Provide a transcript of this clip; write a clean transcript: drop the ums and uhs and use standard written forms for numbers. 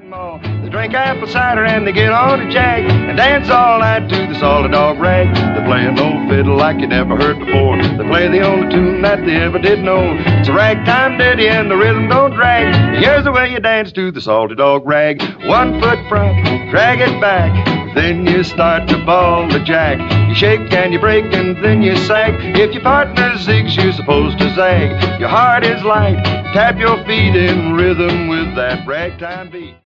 They drink apple cider and they get on a jag and dance all night to the Salty Dog Rag. They're playing old fiddle like you never heard before. They play the only tune that they ever did know. It's a ragtime ditty and the rhythm don't drag. Here's the way you dance to the Salty Dog Rag. 1 foot front, drag it back, then you start to ball the jack. You shake and you break and then you sag. If your partner zigs, you're supposed to zag. Your heart is light, tap your feet in rhythm with that ragtime beat.